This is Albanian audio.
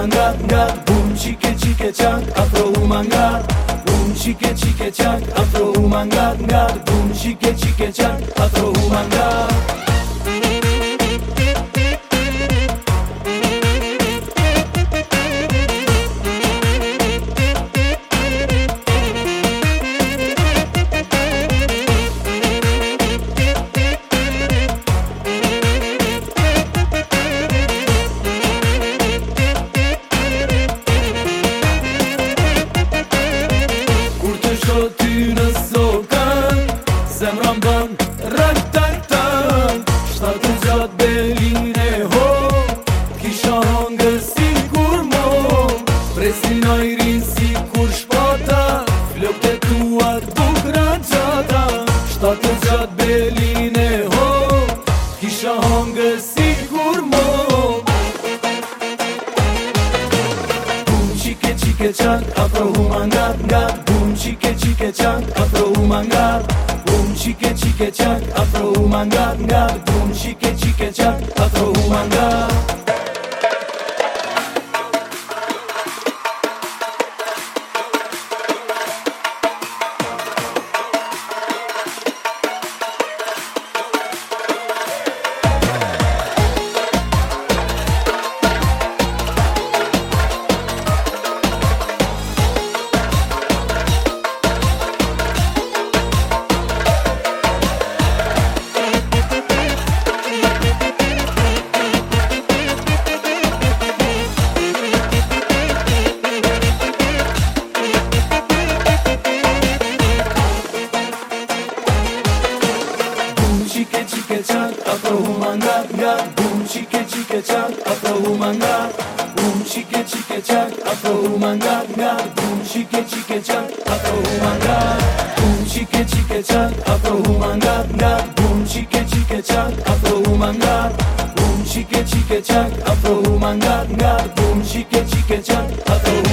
humangat ngat boom chike chike chak afro humangat boom chike chike chak afro humangat ngat boom chike chike chak afro humangat ty në sokan zemran bën rak tak tak shtatë gjatë belin e ho kisha hangër si kur mo presin ajrin si kur shpata flokët e tuat bukra gjata shtatë gjatë belin e ho kisha hangër si kur mo boom chike chike chak afro humangat ngat chike chike chak afro humangat boom chike chike chak afro humangat ngat boom chike chike chak afro humangat chike chak afro humangat ngat boom chike chike chak afro humangat boom chike chike chak afro humangat ngat boom chike chike chak afro humangat boom chike chike chak afro humangat ngat boom chike chike chak afro humangat boom chike chike chak afro humangat ngat boom chike chike chak afro